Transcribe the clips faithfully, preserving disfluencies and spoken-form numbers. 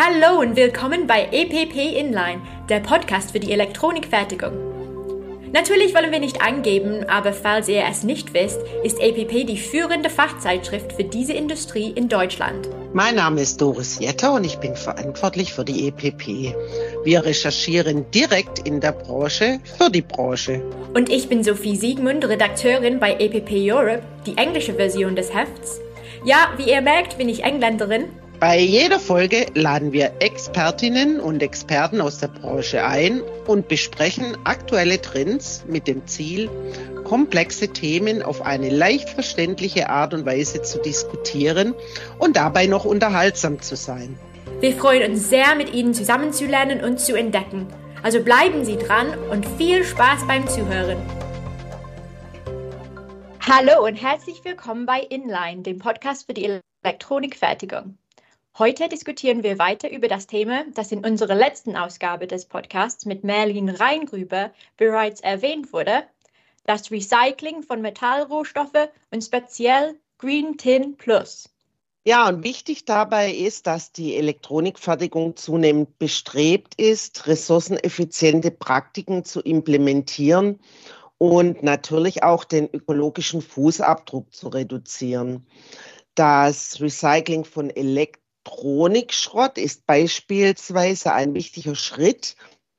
Hallo und willkommen bei E P P Inline, der Podcast für die Elektronikfertigung. Natürlich wollen wir nicht angeben, aber falls ihr es nicht wisst, ist E P P die führende Fachzeitschrift für diese Industrie in Deutschland. Mein Name ist Doris Jetter und ich bin verantwortlich für die E P P. Wir recherchieren direkt in der Branche für die Branche. Und ich bin Sophie Siegmund, Redakteurin bei E P P Europe, die englische Version des Hefts. Ja, wie ihr merkt, bin ich Engländerin. Bei jeder Folge laden wir Expertinnen und Experten aus der Branche ein und besprechen aktuelle Trends mit dem Ziel, komplexe Themen auf eine leicht verständliche Art und Weise zu diskutieren und dabei noch unterhaltsam zu sein. Wir freuen uns sehr, mit Ihnen zusammenzulernen und zu entdecken. Also bleiben Sie dran und viel Spaß beim Zuhören. Hallo und herzlich willkommen bei Inline, dem Podcast für die Elektronikfertigung. Heute diskutieren wir weiter über das Thema, das in unserer letzten Ausgabe des Podcasts mit Merlin Reingrüber bereits erwähnt wurde, das Recycling von Metallrohstoffe und speziell Green Tin Plus. Ja, und wichtig dabei ist, dass die Elektronikfertigung zunehmend bestrebt ist, ressourceneffiziente Praktiken zu implementieren und natürlich auch den ökologischen Fußabdruck zu reduzieren. Das Recycling von Elektronik Elektronikschrott ist beispielsweise ein wichtiger Schritt,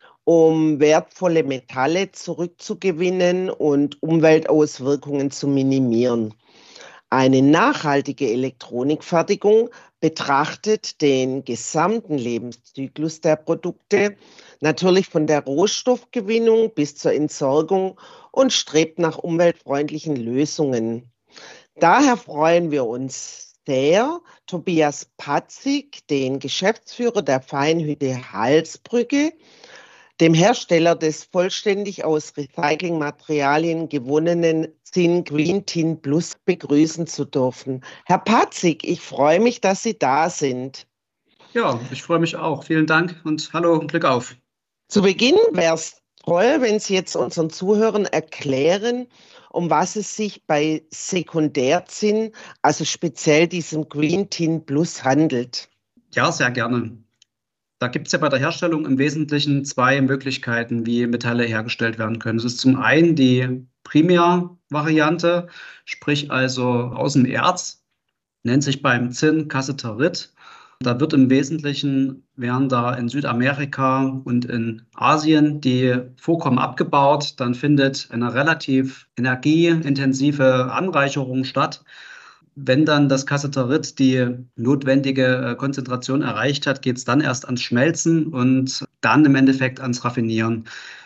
um wertvolle Metalle zurückzugewinnen und Umweltauswirkungen zu minimieren. Eine nachhaltige Elektronikfertigung betrachtet den gesamten Lebenszyklus der Produkte, natürlich von der Rohstoffgewinnung bis zur Entsorgung und strebt nach umweltfreundlichen Lösungen. Daher freuen wir uns sehr, Tobias Patzig, den Geschäftsführer der Feinhütte Halsbrücke, dem Hersteller des vollständig aus Recyclingmaterialien gewonnenen Zinn Green Tin Plus, begrüßen zu dürfen. Herr Patzig, ich freue mich, dass Sie da sind. Ja, ich freue mich auch. Vielen Dank und hallo und Glück auf. Zu Beginn wäre es toll, wenn Sie jetzt unseren Zuhörern erklären, um was es sich bei Sekundärzinn, also speziell diesem Green Tin Plus, handelt. Ja, sehr gerne. Da gibt es ja bei der Herstellung im Wesentlichen zwei Möglichkeiten, wie Metalle hergestellt werden können. Es ist zum einen die Primärvariante, sprich also aus dem Erz, nennt sich beim Zinn Cassiterit. Da wird im Wesentlichen, werden da in Südamerika und in Asien die Vorkommen abgebaut. Dann findet eine relativ energieintensive Anreicherung statt. Wenn dann das Cassiterit die notwendige Konzentration erreicht hat, geht es dann erst ans Schmelzen und dann im Endeffekt ans Raffinieren.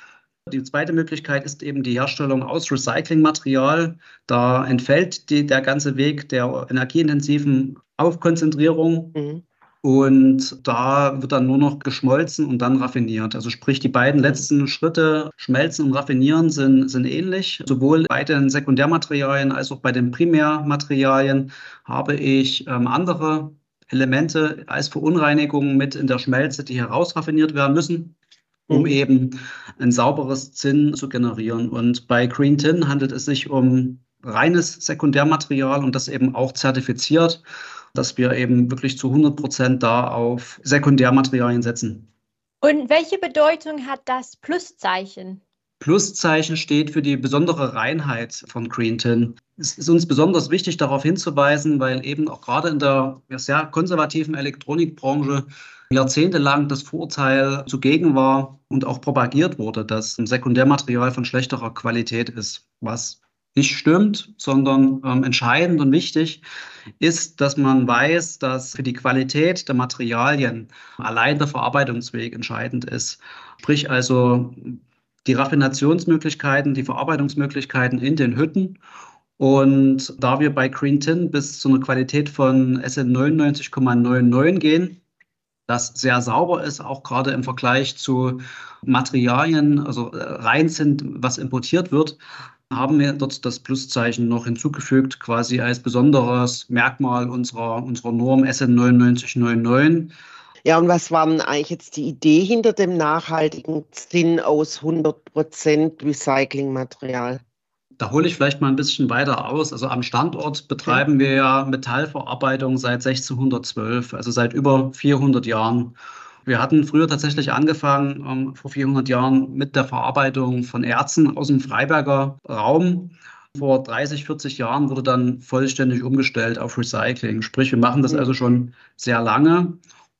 Die zweite Möglichkeit ist eben die Herstellung aus Recyclingmaterial. Da entfällt die, der ganze Weg der energieintensiven Aufkonzentrierung. Mhm. Und da wird dann nur noch geschmolzen und dann raffiniert. Also sprich, die beiden letzten Schritte, Schmelzen und Raffinieren, sind, sind ähnlich. Sowohl bei den Sekundärmaterialien als auch bei den Primärmaterialien habe ich ähm, andere Elemente als Verunreinigungen mit in der Schmelze, die herausraffiniert werden müssen, um mhm. eben ein sauberes Zinn zu generieren. Und bei Green Tin handelt es sich um reines Sekundärmaterial und das eben auch zertifiziert, dass wir eben wirklich zu hundert Prozent da auf Sekundärmaterialien setzen. Und welche Bedeutung hat das Pluszeichen? Pluszeichen steht für die besondere Reinheit von Green Tin. Es ist uns besonders wichtig, darauf hinzuweisen, weil eben auch gerade in der sehr konservativen Elektronikbranche jahrzehntelang das Vorurteil zugegen war und auch propagiert wurde, dass ein Sekundärmaterial von schlechterer Qualität ist, was nicht stimmt, sondern ähm, entscheidend und wichtig ist, dass man weiß, dass für die Qualität der Materialien allein der Verarbeitungsweg entscheidend ist. Sprich also die Raffinationsmöglichkeiten, die Verarbeitungsmöglichkeiten in den Hütten. Und da wir bei Green Tin bis zu einer Qualität von S N neunundneunzig Komma neunundneunzig gehen, das sehr sauber ist, auch gerade im Vergleich zu Materialien, also rein sind, was importiert wird, haben wir dort das Pluszeichen noch hinzugefügt, quasi als besonderes Merkmal unserer, unserer Norm S N neunundneunzig Komma neunundneunzig. Ja, und was war denn eigentlich jetzt die Idee hinter dem nachhaltigen Zinn aus hundert Prozent Recyclingmaterial? Da hole ich vielleicht mal ein bisschen weiter aus. Also am Standort betreiben wir ja Metallverarbeitung seit sechzehnhundertzwölf, also seit über vierhundert Jahren. Wir hatten früher tatsächlich angefangen, ähm, vor vierhundert Jahren, mit der Verarbeitung von Erzen aus dem Freiberger Raum. Vor dreißig, vierzig Jahren wurde dann vollständig umgestellt auf Recycling. Sprich, wir machen das also schon sehr lange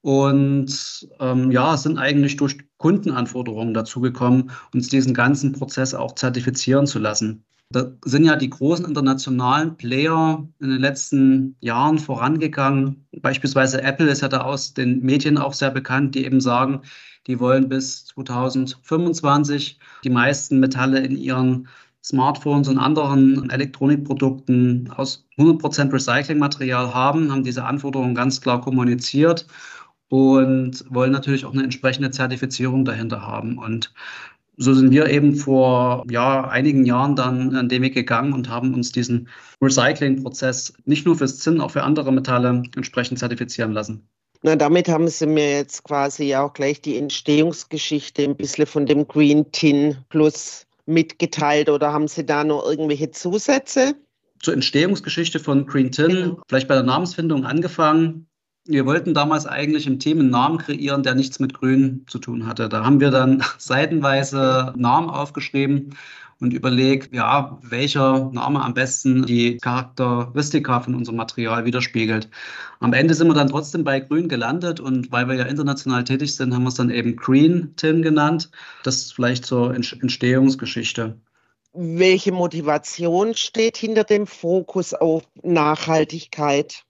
und ähm, ja, sind eigentlich durch Kundenanforderungen dazu gekommen, uns diesen ganzen Prozess auch zertifizieren zu lassen. Da sind ja die großen internationalen Player in den letzten Jahren vorangegangen. Beispielsweise Apple ist ja da aus den Medien auch sehr bekannt, die eben sagen, die wollen bis zweitausendfünfundzwanzig die meisten Metalle in ihren Smartphones und anderen Elektronikprodukten aus hundert Prozent Recyclingmaterial haben, haben diese Anforderungen ganz klar kommuniziert und wollen natürlich auch eine entsprechende Zertifizierung dahinter haben. Und so sind wir eben vor ja, einigen Jahren dann an den Weg gegangen und haben uns diesen Recycling-Prozess nicht nur fürs Zinn, auch für andere Metalle entsprechend zertifizieren lassen. Na, damit haben Sie mir jetzt quasi auch gleich die Entstehungsgeschichte ein bisschen von dem Green Tin Plus mitgeteilt, oder haben Sie da noch irgendwelche Zusätze? Zur Entstehungsgeschichte von Green Tin, Genau. Vielleicht bei der Namensfindung angefangen. Wir wollten damals eigentlich im Team einen Namen kreieren, der nichts mit Grün zu tun hatte. Da haben wir dann seitenweise Namen aufgeschrieben und überlegt, ja, welcher Name am besten die Charakteristika von unserem Material widerspiegelt. Am Ende sind wir dann trotzdem bei Grün gelandet und weil wir ja international tätig sind, haben wir es dann eben Green Tin genannt. Das ist vielleicht zur Entstehungsgeschichte. Welche Motivation steht hinter dem Fokus auf Nachhaltigkeit?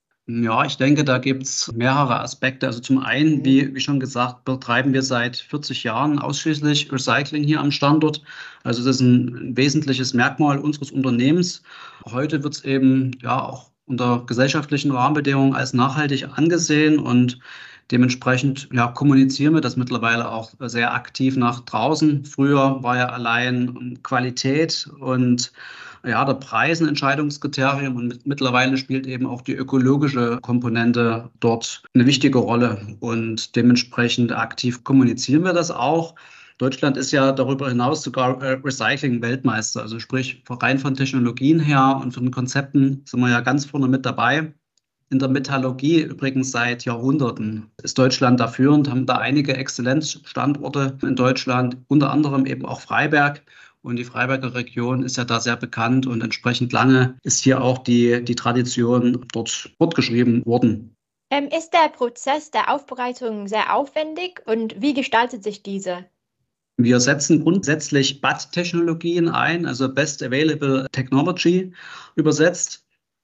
Ja, ich denke, da gibt es mehrere Aspekte. Also zum einen, wie, wie schon gesagt, betreiben wir seit vierzig Jahren ausschließlich Recycling hier am Standort. Also das ist ein wesentliches Merkmal unseres Unternehmens. Heute wird es eben ja auch unter gesellschaftlichen Rahmenbedingungen als nachhaltig angesehen und dementsprechend ja, kommunizieren wir das mittlerweile auch sehr aktiv nach draußen. Früher war ja allein Qualität und ja, der Preis ein Entscheidungskriterium und mittlerweile spielt eben auch die ökologische Komponente dort eine wichtige Rolle und dementsprechend aktiv kommunizieren wir das auch. Deutschland ist ja darüber hinaus sogar Recycling-Weltmeister, also sprich rein von Technologien her und von den Konzepten sind wir ja ganz vorne mit dabei. In der Metallurgie übrigens seit Jahrhunderten ist Deutschland da führend, haben da einige Exzellenzstandorte in Deutschland, unter anderem eben auch Freiberg. Und die Freiberger Region ist ja da sehr bekannt und entsprechend lange ist hier auch die, die Tradition dort fortgeschrieben worden. Ähm, ist der Prozess der Aufbereitung sehr aufwendig und wie gestaltet sich diese? Wir setzen grundsätzlich B A T-Technologien ein, also Best Available Technology übersetzt.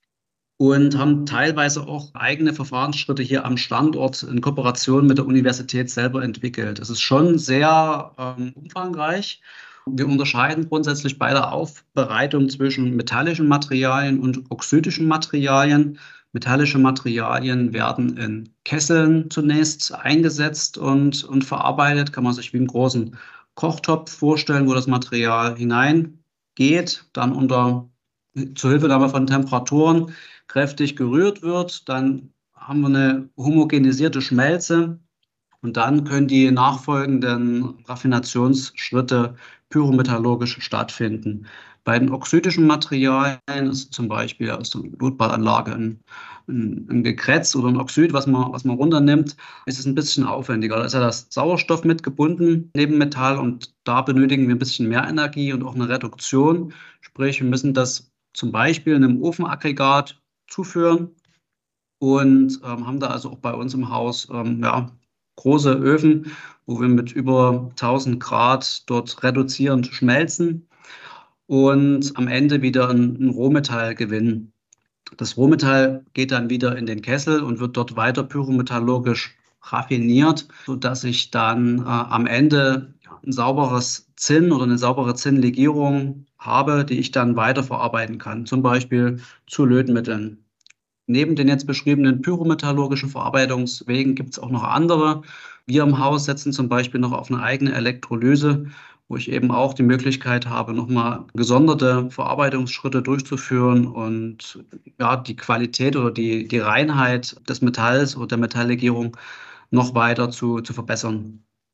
Und haben teilweise auch eigene Verfahrensschritte hier am Standort in Kooperation mit der Universität selber entwickelt. Es ist schon sehr ähm, umfangreich. Wir unterscheiden grundsätzlich bei der Aufbereitung zwischen metallischen Materialien und oxidischen Materialien. Metallische Materialien werden in Kesseln zunächst eingesetzt und, und verarbeitet. Kann man sich wie einen großen Kochtopf vorstellen, wo das Material hineingeht, dann unter Zuhilfenahme von Temperaturen kräftig gerührt wird. Dann haben wir eine homogenisierte Schmelze und dann können die nachfolgenden Raffinationsschritte pyrometallurgisch stattfinden. Bei den oxidischen Materialien ist zum Beispiel aus der Blutballanlage ein, ein, ein Gekretz oder ein Oxid, was man, was man runternimmt, ist es ein bisschen aufwendiger. Da ist ja das Sauerstoff mitgebunden neben Metall und da benötigen wir ein bisschen mehr Energie und auch eine Reduktion. Sprich, wir müssen das zum Beispiel in einem Ofenaggregat zuführen und ähm, haben da also auch bei uns im Haus ähm, ja, große Öfen, wo wir mit über tausend Grad dort reduzierend schmelzen und am Ende wieder ein, ein Rohmetall gewinnen. Das Rohmetall geht dann wieder in den Kessel und wird dort weiter pyrometallurgisch raffiniert, sodass ich dann äh, am Ende ein sauberes Zinn oder eine saubere Zinnlegierung habe, die ich dann weiterverarbeiten kann, zum Beispiel zu Lötmitteln. Neben den jetzt beschriebenen pyrometallurgischen Verarbeitungswegen gibt es auch noch andere. Wir im Haus setzen zum Beispiel noch auf eine eigene Elektrolyse, wo ich eben auch die Möglichkeit habe, nochmal gesonderte Verarbeitungsschritte durchzuführen und ja, die Qualität oder die, die Reinheit des Metalls oder der Metalllegierung noch weiter zu, zu verbessern.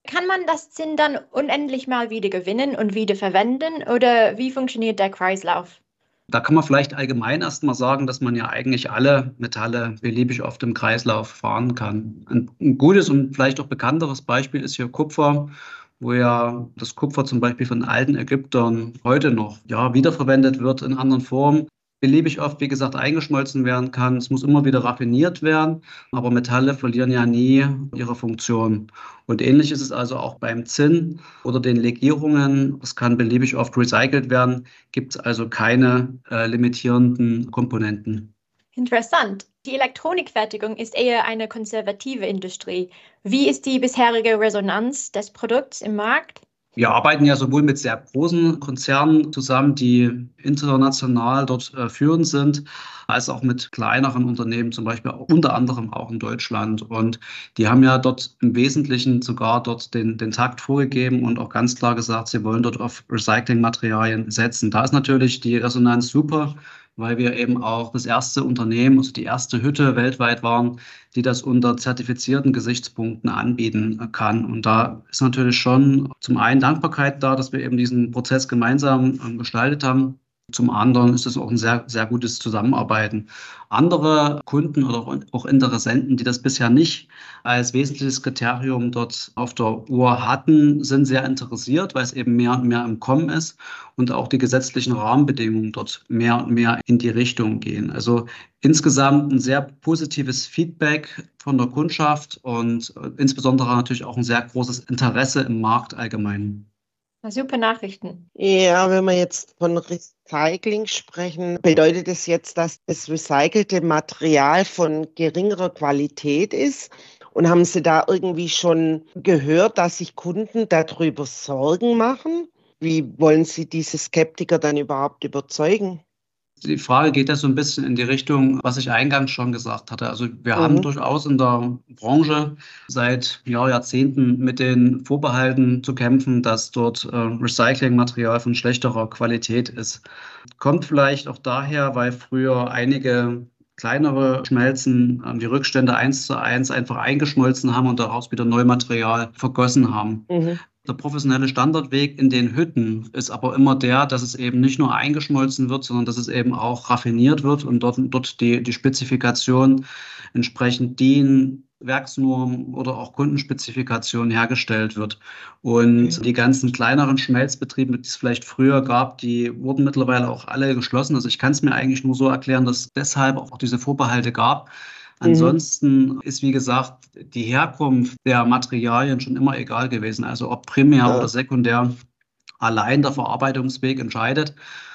Kann man das Zinn dann unendlich mal wieder gewinnen und wieder verwenden oder wie funktioniert der Kreislauf? Da kann man vielleicht allgemein erstmal sagen, dass man ja eigentlich alle Metalle beliebig oft im Kreislauf fahren kann. Ein, ein gutes und vielleicht auch bekannteres Beispiel ist hier Kupfer, wo ja das Kupfer zum Beispiel von alten Ägyptern heute noch ja, wiederverwendet wird in anderen Formen. Beliebig oft, wie gesagt, eingeschmolzen werden kann. Es muss immer wieder raffiniert werden, aber Metalle verlieren ja nie ihre Funktion. Und ähnlich ist es also auch beim Zinn oder den Legierungen. Es kann beliebig oft recycelt werden, gibt es also keine äh, limitierenden Komponenten. Interessant. Die Elektronikfertigung ist eher eine konservative Industrie. Wie ist die bisherige Resonanz des Produkts im Markt? Wir arbeiten ja sowohl mit sehr großen Konzernen zusammen, die international dort äh, führend sind, als auch mit kleineren Unternehmen, zum Beispiel auch, unter anderem auch in Deutschland. Und die haben ja dort im Wesentlichen sogar dort den, den Takt vorgegeben und auch ganz klar gesagt, sie wollen dort auf Recyclingmaterialien setzen. Da ist natürlich die Resonanz super, weil wir eben auch das erste Unternehmen, also die erste Hütte weltweit waren, die das unter zertifizierten Gesichtspunkten anbieten kann. Und da ist natürlich schon zum einen Dankbarkeit da, dass wir eben diesen Prozess gemeinsam äh, gestaltet haben. Zum anderen ist es auch ein sehr, sehr gutes Zusammenarbeiten. Andere Kunden oder auch Interessenten, die das bisher nicht als wesentliches Kriterium dort auf der Uhr hatten, sind sehr interessiert, weil es eben mehr und mehr im Kommen ist und auch die gesetzlichen Rahmenbedingungen dort mehr und mehr in die Richtung gehen. Also insgesamt ein sehr positives Feedback von der Kundschaft und insbesondere natürlich auch ein sehr großes Interesse im Markt allgemein. Super Nachrichten. Ja, wenn wir jetzt von Recycling sprechen, bedeutet es jetzt, dass das recycelte Material von geringerer Qualität ist? Und haben Sie da irgendwie schon gehört, dass sich Kunden darüber Sorgen machen? Wie wollen Sie diese Skeptiker dann überhaupt überzeugen? Die Frage geht ja so ein bisschen in die Richtung, was ich eingangs schon gesagt hatte. Also wir Mhm. haben durchaus in der Branche seit ja, Jahrzehnten mit den Vorbehalten zu kämpfen, dass dort äh, Recyclingmaterial von schlechterer Qualität ist. Kommt vielleicht auch daher, weil früher einige kleinere Schmelzen ähm, die Rückstände eins zu eins einfach eingeschmolzen haben und daraus wieder Neumaterial vergossen haben. Mhm. Der professionelle Standardweg in den Hütten ist aber immer der, dass es eben nicht nur eingeschmolzen wird, sondern dass es eben auch raffiniert wird und dort, dort die, die Spezifikation entsprechend DIN, Werksnormen oder auch Kundenspezifikationen hergestellt wird. Und Okay. die ganzen kleineren Schmelzbetriebe, die es vielleicht früher gab, die wurden mittlerweile auch alle geschlossen. Also ich kann es mir eigentlich nur so erklären, dass es deshalb auch diese Vorbehalte gab. Ansonsten ist, wie gesagt, die Herkunft der Materialien schon immer egal gewesen. Also ob primär Ja. oder sekundär, allein der Verarbeitungsweg entscheidet.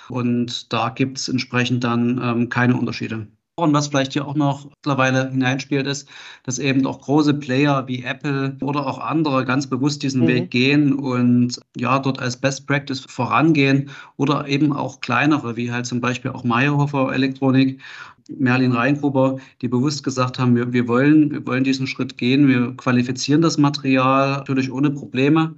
Und da gibt es entsprechend dann ähm, keine Unterschiede. Und was vielleicht hier auch noch mittlerweile hineinspielt, ist, dass eben auch große Player wie Apple oder auch andere ganz bewusst diesen Mhm. Weg gehen und ja, dort als Best Practice vorangehen oder eben auch kleinere, wie halt zum Beispiel auch Mayr-Hofer Elektronik, Merlin Reingruber, die bewusst gesagt haben, wir, wir wollen, wir wollen diesen Schritt gehen, wir qualifizieren das Material natürlich ohne Probleme.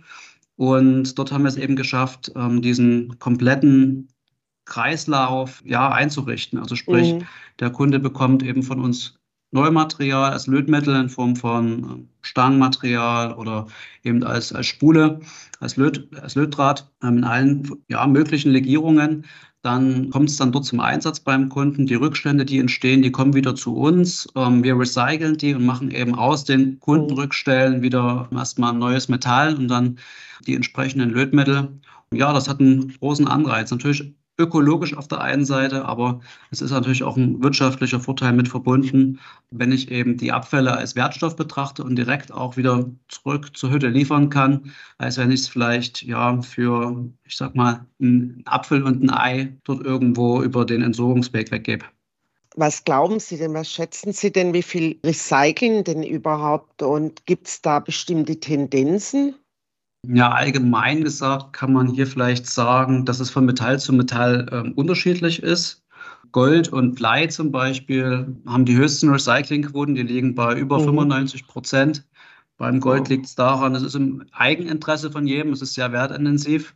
Und dort haben wir es eben geschafft, ähm, diesen kompletten Kreislauf ja einzurichten. Also sprich, Mhm. der Kunde bekommt eben von uns Neumaterial als Lötmittel in Form von ähm, Stangenmaterial oder eben als, als Spule, als, Löt, als Lötdraht ähm, in allen ja, möglichen Legierungen. Dann kommt es dann dort zum Einsatz beim Kunden. Die Rückstände, die entstehen, die kommen wieder zu uns. Ähm, wir recyceln die und machen eben aus den Kundenrückstellen wieder erstmal ein neues Metall und dann die entsprechenden Lötmittel. Ja, das hat einen großen Anreiz. Natürlich ökologisch auf der einen Seite, aber es ist natürlich auch ein wirtschaftlicher Vorteil mit verbunden, wenn ich eben die Abfälle als Wertstoff betrachte und direkt auch wieder zurück zur Hütte liefern kann, als wenn ich es vielleicht ja für, ich sag mal, einen Apfel und ein Ei dort irgendwo über den Entsorgungsweg weggebe. Was glauben Sie denn, was schätzen Sie denn, wie viel recyceln denn überhaupt und gibt es da bestimmte Tendenzen? Ja, allgemein gesagt kann man hier vielleicht sagen, dass es von Metall zu Metall ähm, unterschiedlich ist. Gold und Blei zum Beispiel haben die höchsten Recyclingquoten, die liegen bei über Mhm. fünfundneunzig Prozent. Beim Gold Wow. liegt es daran, es ist im Eigeninteresse von jedem, es ist sehr wertintensiv.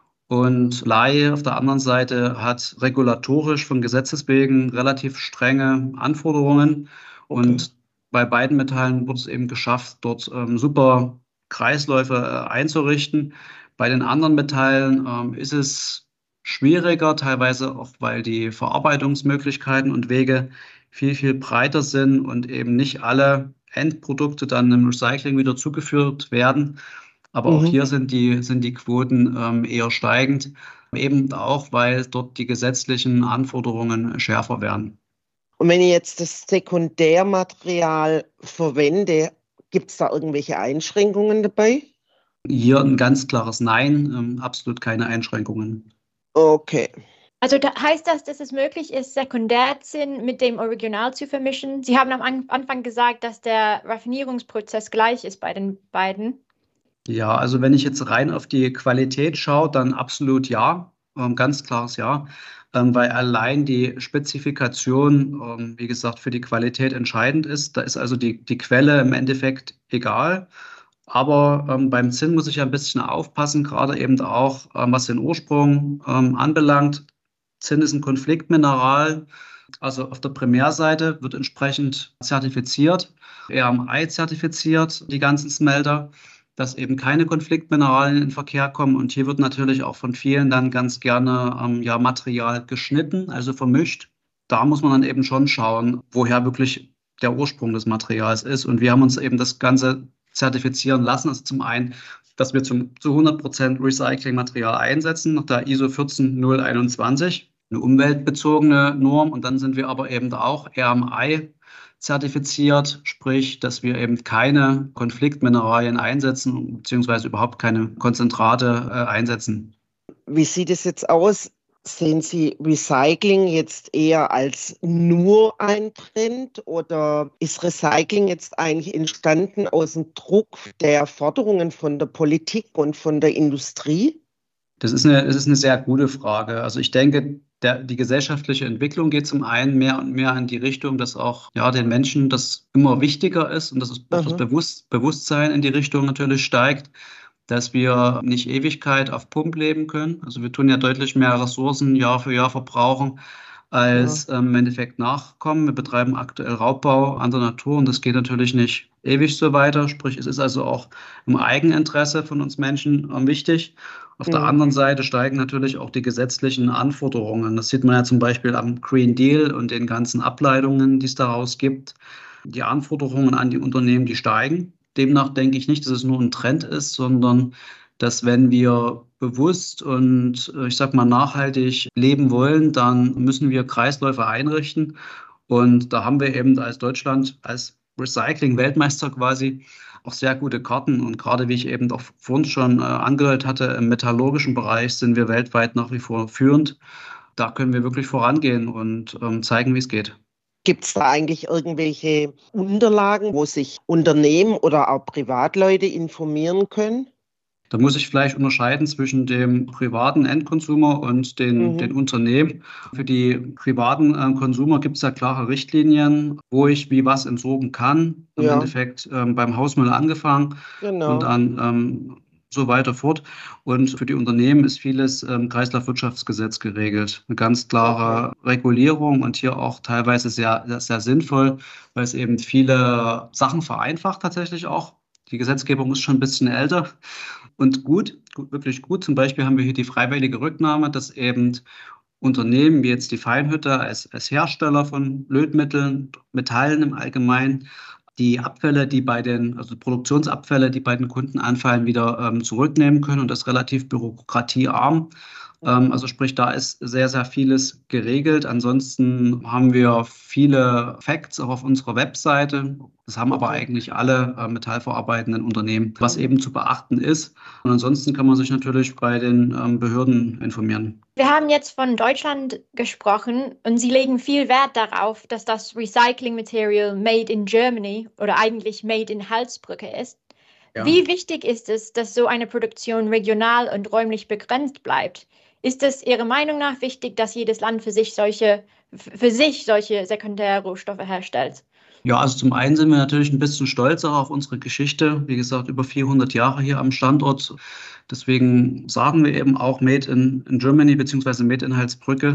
Und Blei auf der anderen Seite hat regulatorisch von Gesetzes wegen relativ strenge Anforderungen. Okay. Und bei beiden Metallen wurde es eben geschafft, dort ähm, super Kreisläufe äh, einzurichten. Bei den anderen Metallen ähm, ist es schwieriger, teilweise auch, weil die Verarbeitungsmöglichkeiten und Wege viel, viel breiter sind und eben nicht alle Endprodukte dann im Recycling wieder zugeführt werden. Aber auch Mhm. hier sind die, sind die Quoten ähm, eher steigend, eben auch, weil dort die gesetzlichen Anforderungen schärfer werden. Und wenn ich jetzt das Sekundärmaterial verwende, gibt es da irgendwelche Einschränkungen dabei? Hier ein ganz klares Nein, ähm, absolut keine Einschränkungen. Okay. Also da heißt das, dass es möglich ist, Sekundärzinn mit dem Original zu vermischen? Sie haben am An- Anfang gesagt, dass der Raffinierungsprozess gleich ist bei den beiden. Ja, also wenn ich jetzt rein auf die Qualität schaue, dann absolut ja, ähm, ganz klares Ja, ähm, weil allein die Spezifikation, ähm, wie gesagt, für die Qualität entscheidend ist. Da ist also die, die Quelle im Endeffekt egal. Aber ähm, beim Zinn muss ich ja ein bisschen aufpassen, gerade eben auch, ähm, was den Ursprung ähm, anbelangt. Zinn ist ein Konfliktmineral. Also auf der Primärseite wird entsprechend zertifiziert, R M I zertifiziert, die ganzen Smelter, dass eben keine Konfliktmineralien in den Verkehr kommen. Und hier wird natürlich auch von vielen dann ganz gerne ähm, ja, Material geschnitten, also vermischt. Da muss man dann eben schon schauen, woher wirklich der Ursprung des Materials ist. Und wir haben uns eben das Ganze zertifizieren lassen. Also zum einen, dass wir zum, zu hundert Prozent Recyclingmaterial einsetzen, nach der I S O vierzehn null einundzwanzig, eine umweltbezogene Norm. Und dann sind wir aber eben auch R M I zertifiziert, sprich, dass wir eben keine Konfliktmineralien einsetzen, beziehungsweise überhaupt keine Konzentrate äh, einsetzen. Wie sieht es jetzt aus? Sehen Sie Recycling jetzt eher als nur ein Trend oder ist Recycling jetzt eigentlich entstanden aus dem Druck der Forderungen von der Politik und von der Industrie? Das ist eine, das ist eine sehr gute Frage. Also ich denke, der, die gesellschaftliche Entwicklung geht zum einen mehr und mehr in die Richtung, dass auch ja, den Menschen das immer wichtiger ist und dass es auch das Aha, Bewusst, Bewusstsein in die Richtung natürlich steigt, dass wir nicht Ewigkeit auf Pump leben können. Also wir tun ja deutlich mehr Ressourcen Jahr für Jahr verbrauchen, ja. als ähm, im Endeffekt nachkommen. Wir betreiben aktuell Raubbau an der Natur und das geht natürlich nicht ewig so weiter. Sprich, es ist also auch im Eigeninteresse von uns Menschen ähm, wichtig. Auf der Mhm. anderen Seite steigen natürlich auch die gesetzlichen Anforderungen. Das sieht man ja zum Beispiel am Green Deal und den ganzen Ableitungen, die es daraus gibt. Die Anforderungen an die Unternehmen, die steigen. Demnach denke ich nicht, dass es nur ein Trend ist, sondern dass wenn wir bewusst und äh, ich sag mal nachhaltig leben wollen, dann müssen wir Kreisläufe einrichten. Und da haben wir eben als Deutschland, als Recycling-Weltmeister quasi auch sehr gute Karten. Und gerade wie ich eben auch vorhin schon äh, angedeutet hatte, im metallurgischen Bereich sind wir weltweit nach wie vor führend. Da können wir wirklich vorangehen und ähm, zeigen, wie es geht. Gibt es da eigentlich irgendwelche Unterlagen, wo sich Unternehmen oder auch Privatleute informieren können? Da muss ich vielleicht unterscheiden zwischen dem privaten Endkonsumer und den, den Mhm. Unternehmen. Für die privaten äh, Konsumer gibt es ja klare Richtlinien, wo ich wie was entsorgen kann. Im Ja, Endeffekt ähm, beim Hausmüll angefangen und genau. dann ähm, so weiter fort. Und für die Unternehmen ist vieles im Kreislaufwirtschaftsgesetz geregelt. Eine ganz Okay. klare Regulierung und hier auch teilweise sehr, sehr sinnvoll, weil es eben viele Sachen vereinfacht tatsächlich auch. Die Gesetzgebung ist schon ein bisschen älter und gut, gut, wirklich gut. Zum Beispiel haben wir hier die freiwillige Rücknahme, dass eben Unternehmen wie jetzt die Feinhütte als, als Hersteller von Lötmitteln, Metallen im Allgemeinen, die Abfälle, die bei den, also Produktionsabfälle, die bei den Kunden anfallen, wieder ähm, zurücknehmen können und das relativ bürokratiearm. Ähm, also sprich, da ist sehr, sehr vieles geregelt. Ansonsten haben wir viele Facts auch auf unserer Webseite. Das haben aber Okay. eigentlich alle äh, metallverarbeitenden Unternehmen, was Mhm. eben zu beachten ist. Und ansonsten kann man sich natürlich bei den ähm, Behörden informieren. Wir haben jetzt von Deutschland gesprochen und Sie legen viel Wert darauf, dass das Recycling Material made in Germany oder eigentlich made in Halsbrücke ist. Ja. Wie wichtig ist es, dass so eine Produktion regional und räumlich begrenzt bleibt? Ist es Ihrer Meinung nach wichtig, dass jedes Land für sich solche, für sich solche Sekundärrohstoffe herstellt? Ja, also zum einen sind wir natürlich ein bisschen stolz auch auf unsere Geschichte. Wie gesagt, über vierhundert Jahre hier am Standort. Deswegen sagen wir eben auch Made in, in Germany beziehungsweise Made in Halsbrücke.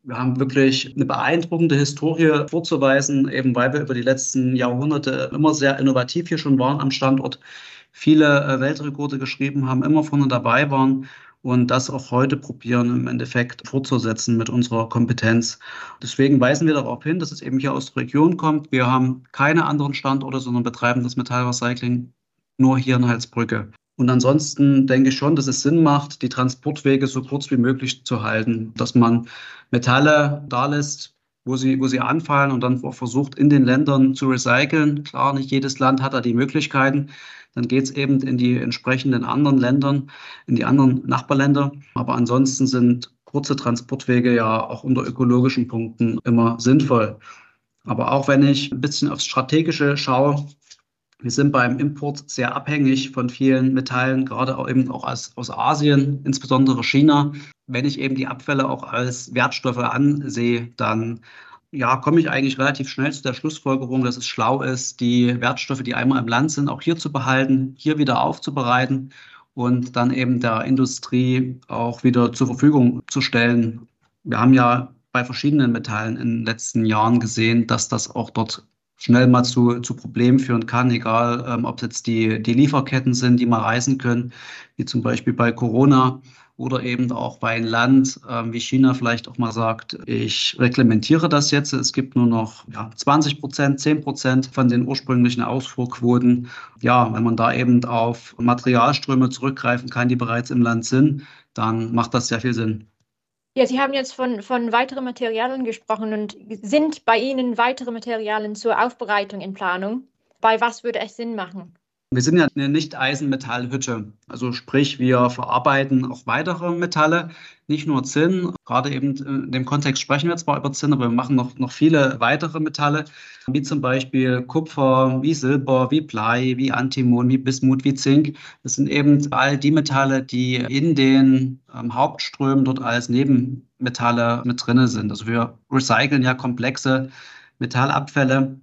Wir haben wirklich eine beeindruckende Historie vorzuweisen, eben weil wir über die letzten Jahrhunderte immer sehr innovativ hier schon waren am Standort, viele äh, Weltrekorde geschrieben haben, immer vorne dabei waren und das auch heute probieren im Endeffekt fortzusetzen mit unserer Kompetenz. Deswegen weisen wir darauf hin, dass es eben hier aus der Region kommt. Wir haben keine anderen Standorte, sondern betreiben das Metallrecycling nur hier in Halsbrücke. Und ansonsten denke ich schon, dass es Sinn macht, die Transportwege so kurz wie möglich zu halten, dass man Metalle da lässt, wo sie, wo sie anfallen und dann auch versucht, in den Ländern zu recyceln. Klar, nicht jedes Land hat da die Möglichkeiten. Dann geht es eben in die entsprechenden anderen Ländern, in die anderen Nachbarländer. Aber ansonsten sind kurze Transportwege ja auch unter ökologischen Punkten immer sinnvoll. Aber auch wenn ich ein bisschen aufs Strategische schaue, wir sind beim Import sehr abhängig von vielen Metallen, gerade auch eben auch aus, aus Asien, insbesondere China. Wenn ich eben die Abfälle auch als Wertstoffe ansehe, dann ja, komme ich eigentlich relativ schnell zu der Schlussfolgerung, dass es schlau ist, die Wertstoffe, die einmal im Land sind, auch hier zu behalten, hier wieder aufzubereiten und dann eben der Industrie auch wieder zur Verfügung zu stellen. Wir haben ja bei verschiedenen Metallen in den letzten Jahren gesehen, dass das auch dort schnell mal zu, zu Problemen führen kann, egal ähm, ob es jetzt die, die Lieferketten sind, die mal reißen können, wie zum Beispiel bei Corona oder eben auch bei einem Land ähm, wie China vielleicht auch mal sagt, ich reglementiere das jetzt, es gibt nur noch ja, zwanzig Prozent, zehn Prozent von den ursprünglichen Ausfuhrquoten. Ja, wenn man da eben auf Materialströme zurückgreifen kann, die bereits im Land sind, dann macht das sehr viel Sinn. Ja, Sie haben jetzt von, von weiteren Materialien gesprochen und sind bei Ihnen weitere Materialien zur Aufbereitung in Planung? Bei was würde es Sinn machen? Wir sind ja eine Nicht-Eisenmetallhütte. Also sprich, wir verarbeiten auch weitere Metalle, nicht nur Zinn. Gerade eben in dem Kontext sprechen wir zwar über Zinn, aber wir machen noch, noch viele weitere Metalle, wie zum Beispiel Kupfer, wie Silber, wie Blei, wie Antimon, wie Bismut, wie Zink. Das sind eben all die Metalle, die in den ähm, Hauptströmen dort als Nebenmetalle mit drin sind. Also wir recyceln ja komplexe Metallabfälle.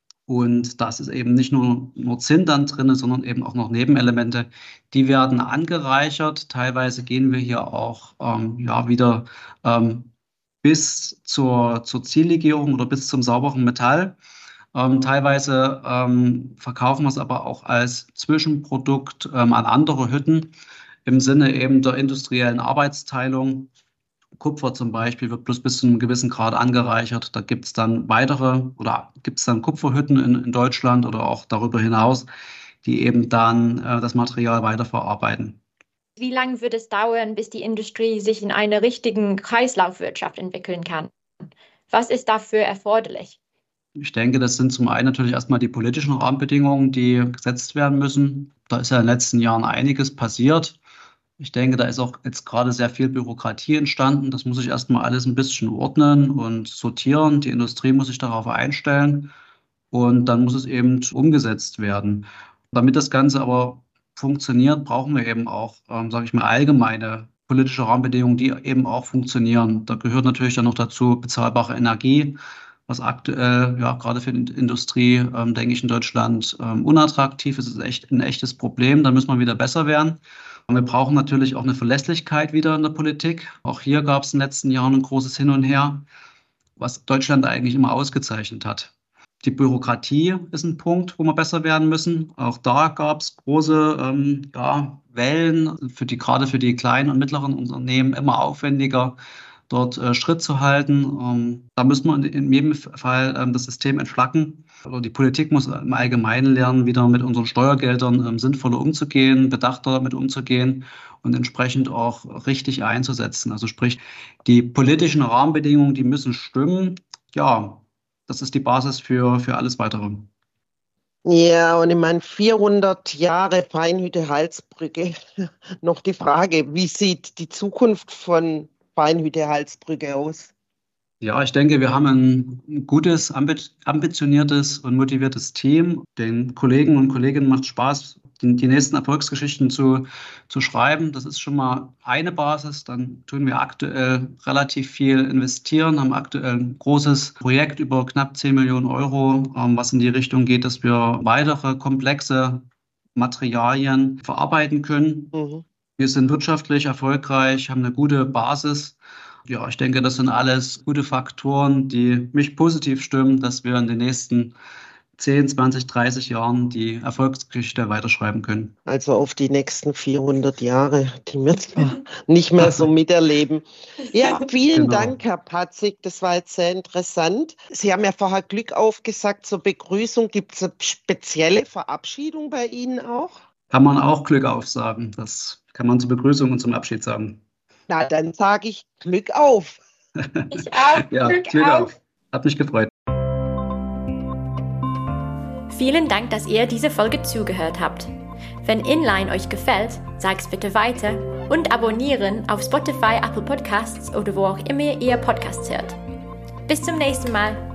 Und das ist eben nicht nur, nur Zinn dann drin, sondern eben auch noch Nebenelemente. Die werden angereichert. Teilweise gehen wir hier auch ähm, ja, wieder ähm, bis zur, zur Ziellegierung oder bis zum sauberen Metall. Ähm, teilweise ähm, verkaufen wir es aber auch als Zwischenprodukt ähm, an andere Hütten im Sinne eben der industriellen Arbeitsteilung. Kupfer zum Beispiel wird bloß bis zu einem gewissen Grad angereichert. Da gibt es dann weitere oder gibt es dann Kupferhütten in, in Deutschland oder auch darüber hinaus, die eben dann äh, das Material weiterverarbeiten. Wie lange wird es dauern, bis die Industrie sich in eine richtige Kreislaufwirtschaft entwickeln kann? Was ist dafür erforderlich? Ich denke, das sind zum einen natürlich erstmal die politischen Rahmenbedingungen, die gesetzt werden müssen. Da ist ja in den letzten Jahren einiges passiert. Ich denke, da ist auch jetzt gerade sehr viel Bürokratie entstanden. Das muss sich erstmal alles ein bisschen ordnen und sortieren. Die Industrie muss sich darauf einstellen und dann muss es eben umgesetzt werden. Damit das Ganze aber funktioniert, brauchen wir eben auch, ähm, sage ich mal, allgemeine politische Rahmenbedingungen, die eben auch funktionieren. Da gehört natürlich dann noch dazu bezahlbare Energie, was aktuell, ja, gerade für die Industrie, ähm, denke ich, in Deutschland ähm, unattraktiv ist. Es ist echt ein echtes Problem. Da müssen wir wieder besser werden. Und wir brauchen natürlich auch eine Verlässlichkeit wieder in der Politik. Auch hier gab es in den letzten Jahren ein großes Hin und Her, was Deutschland eigentlich immer ausgezeichnet hat. Die Bürokratie ist ein Punkt, wo wir besser werden müssen. Auch da gab es große ähm, ja, Wellen, für die, gerade für die kleinen und mittleren Unternehmen immer aufwendiger, dort äh, Schritt zu halten. Ähm, da müssen wir in, in jedem Fall ähm, das System entflacken. Also die Politik muss im Allgemeinen lernen, wieder mit unseren Steuergeldern ähm, sinnvoller umzugehen, bedachter damit umzugehen und entsprechend auch richtig einzusetzen. Also sprich, die politischen Rahmenbedingungen, die müssen stimmen. Ja, das ist die Basis für, für alles Weitere. Ja, und ich meine, vierhundert Jahre Feinhütte Halsbrücke. Noch die Frage, wie sieht die Zukunft von Feinhütte Halsbrücke aus? Ja, ich denke, wir haben ein gutes, ambitioniertes und motiviertes Team. Den Kollegen und Kolleginnen macht Spaß, die, die nächsten Erfolgsgeschichten zu, zu schreiben. Das ist schon mal eine Basis. Dann tun wir aktuell relativ viel investieren, haben aktuell ein großes Projekt über knapp zehn Millionen Euro, was in die Richtung geht, dass wir weitere komplexe Materialien verarbeiten können. Mhm. Wir sind wirtschaftlich erfolgreich, haben eine gute Basis. Ja, ich denke, das sind alles gute Faktoren, die mich positiv stimmen, dass wir in den nächsten zehn, zwanzig, dreißig Jahren die Erfolgsgeschichte weiterschreiben können. Also auf die nächsten vierhundert Jahre, die wir zwar nicht mehr so miterleben. Ja, vielen Genau. Dank, Herr Patzig. Das war jetzt sehr interessant. Sie haben ja vorher Glück aufgesagt zur Begrüßung. Gibt es eine spezielle Verabschiedung bei Ihnen auch? Kann man auch Glück aufsagen. Das kann man zur Begrüßung und zum Abschied sagen. Na, dann sage ich Glück auf. Ich auch. Ja, Glück, Glück auf. auf. Hat mich gefreut. Vielen Dank, dass ihr diese Folge zugehört habt. Wenn Inline euch gefällt, sagt's bitte weiter und abonnieren auf Spotify, Apple Podcasts oder wo auch immer ihr Podcasts hört. Bis zum nächsten Mal.